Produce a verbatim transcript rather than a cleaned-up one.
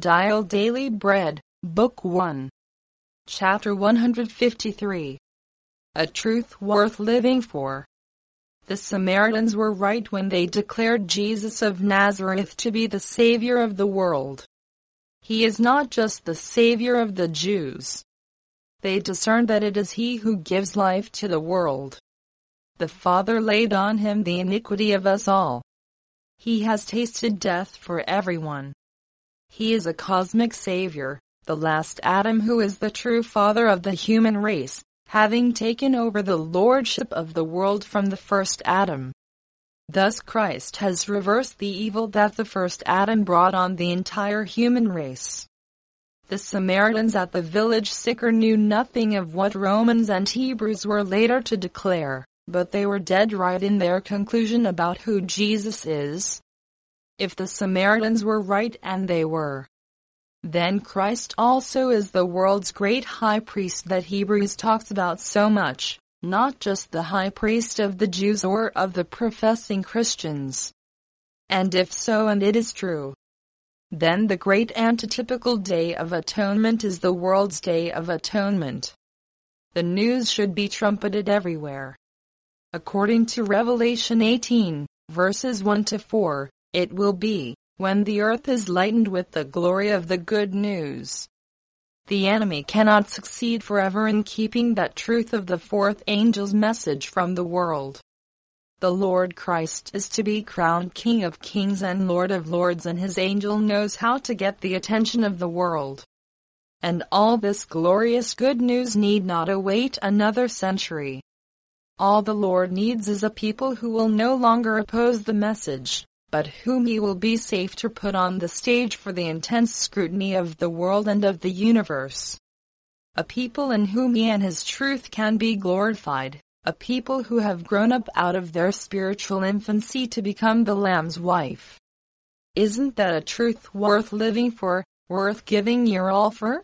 Dial Daily Bread, Book one, Chapter one hundred fifty-three. A Truth Worth Living For. The Samaritans were right when they declared Jesus of Nazareth to be the Savior of the world. He is not just the Savior of the Jews. They discerned that it is He who gives life to the world. The Father laid on Him the iniquity of us all. He has tasted death for everyone. He is a cosmic Savior, the last Adam who is the true Father of the human race, having taken over the lordship of the world from the first Adam. Thus Christ has reversed the evil that the first Adam brought on the entire human race. The Samaritans at the village Sychar knew nothing of what Romans and Hebrews were later to declare, but they were dead right in their conclusion about who Jesus is. If the Samaritans were right, and they were, then Christ also is the world's great high priest that Hebrews talks about so much, not just the high priest of the Jews or of the professing Christians. And if so, and it is true, then the great antitypical Day of Atonement is the world's Day of Atonement. The news should be trumpeted everywhere. According to Revelation eighteen, verses one to four, it will be, when the earth is lightened with the glory of the good news. The enemy cannot succeed forever in keeping that truth of the fourth angel's message from the world. The Lord Christ is to be crowned King of Kings and Lord of Lords, and His angel knows how to get the attention of the world. And all this glorious good news need not await another century. All the Lord needs is a people who will no longer oppose the message, but whom He will be safe to put on the stage for the intense scrutiny of the world and of the universe. A people in whom He and His truth can be glorified, a people who have grown up out of their spiritual infancy to become the Lamb's wife. Isn't that a truth worth living for, worth giving your all for?